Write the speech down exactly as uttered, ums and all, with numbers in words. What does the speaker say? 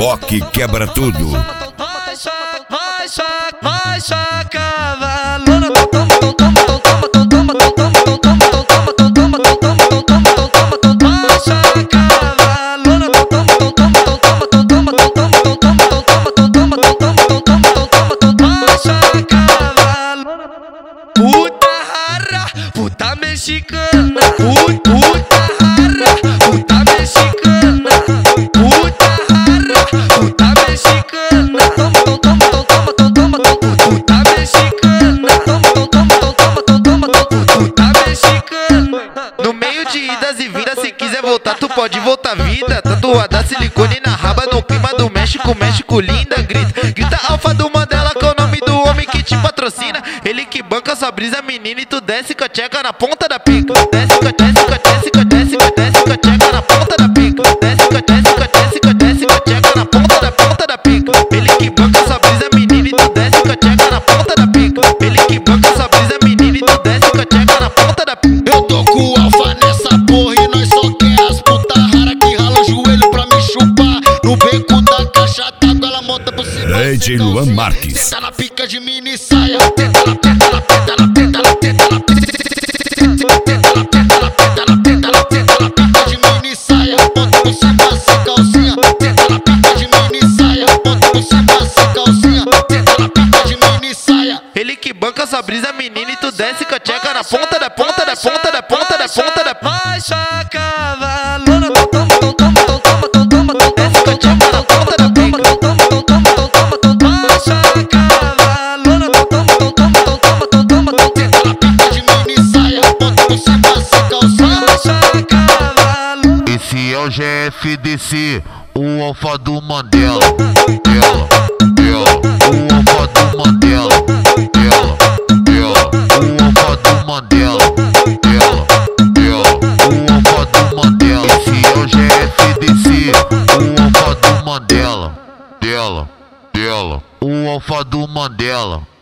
Rock quebra tudo. Vai só, vai só, vai só cavalona. Toma, toma, toma, toma, toma, toma, toma, toma, toma, toma, toma, vai só cavalona. Toma, toma, toma, toma, toma, toma, toma, toma, vai só cavalona. Puta rara, puta mexicana, puta rara, puta mexicana, puta rara, puta mexicana, toma, toma, toma, toma, toma, puta mexicana, toma, toma, toma, toma, puta mexicana. No meio de idas e vindas, se quiser voltar, tu pode voltar vida. Tatuada silicone na raba, no clima do México, México linda, grita, grita alfa do Mandela, que é o nome do homem que te patrocina. Ele que banca sua brisa, menina, e tu desce com a tcheca na ponta da pica. Desce com a desce com a desce com a desce com a desce com a tcheca na ponta da pica. Desce com a desce com a desce com a desce com a tcheca na ponta da ponta da pica. Ele que banca sua brisa, menina, e tu desce com a tcheca na ponta da pica. Ele que banca sua brisa, menina, e tu desce com a tcheca na ponta da pica. Eu tô com o alfa nessa porra e nós só quer as puta rara que rala o joelho pra me chupar. No beco da caixa d'água ela monta por cima. D J Luan Marques. Tenta na pica de mini saia. Tenta na, tenta na, tenta na, tenta na, tenta na, tenta na, tenta na, tenta na, tenta na, tenta na pica de mini saia. Monta por cima sem calcinha. Tenta na pica de mini saia. Monta por cima sem calcinha. Tenta na pica de mini saia. Ele que banca sua brisa, menina, e tu desce com a tcheca na ponta da ponta da ponta da ponta da ponta da vai só cavalona. Toma, toma, toma, toma, toma, toma, desce com a tcheca na ponta da pica. Toma, toma, toma, toma, vai só cavalona. Toma, toma, toma, toma, toma, Tenta na pica de mini saia. Monta por cima sem calcinha. vai só cavalona. Esse é o G F D C, o alfa do Mandela. Ela, ela, o alfa do Mandela. Ela, ela, o alfa do Mandela. Ela, ela, o alfa do Mandela. Esse é o G F D C, o alfa do Mandela. Dela, dela, o alfa do Mandela.